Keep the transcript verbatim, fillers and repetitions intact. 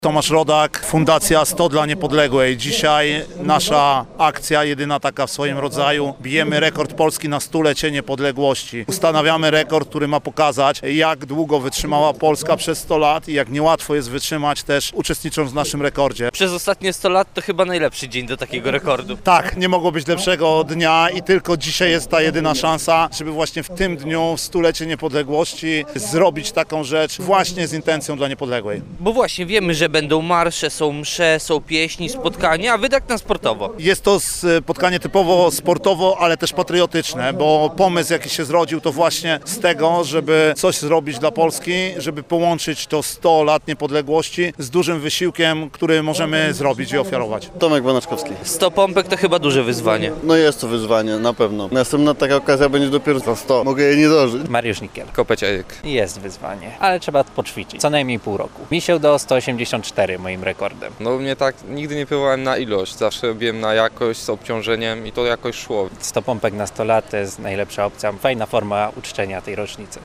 Tomasz Rodak, Fundacja sto dla Niepodległej. Dzisiaj nasza akcja, jedyna taka w swoim rodzaju. Bijemy rekord Polski na stulecie niepodległości. Ustanawiamy rekord, który ma pokazać, jak długo wytrzymała Polska przez sto lat i jak niełatwo jest wytrzymać też uczestnicząc w naszym rekordzie. Przez ostatnie sto lat to chyba najlepszy dzień do takiego rekordu. Tak, nie mogło być lepszego dnia i tylko dzisiaj jest ta jedyna szansa, żeby właśnie w tym dniu, w stulecie niepodległości, zrobić taką rzecz właśnie z intencją dla niepodległej. Bo właśnie wiemy, że będą marsze, są msze, są pieśni, spotkania, a wy tak na sportowo. Jest to spotkanie typowo sportowo, ale też patriotyczne, bo pomysł, jaki się zrodził, to właśnie z tego, żeby coś zrobić dla Polski, żeby połączyć to sto lat niepodległości z dużym wysiłkiem, który możemy zrobić i ofiarować. Tomek Wanaczkowski. sto pompek to chyba duże wyzwanie. No jest to wyzwanie, na pewno. Następna taka okazja będzie dopiero za sto. Mogę jej nie dożyć. Mariusz Nikiel. Kopeciajek. Jest wyzwanie, ale trzeba poćwiczyć. Co najmniej pół roku. Mi się udało sto osiemdziesiąt cztery moim rekordem. No mnie tak, nigdy nie pływałem na ilość, zawsze biłem na jakość z obciążeniem i to jakoś szło. sto pompek na sto lat to jest najlepsza opcja. Fajna forma uczczenia tej rocznicy.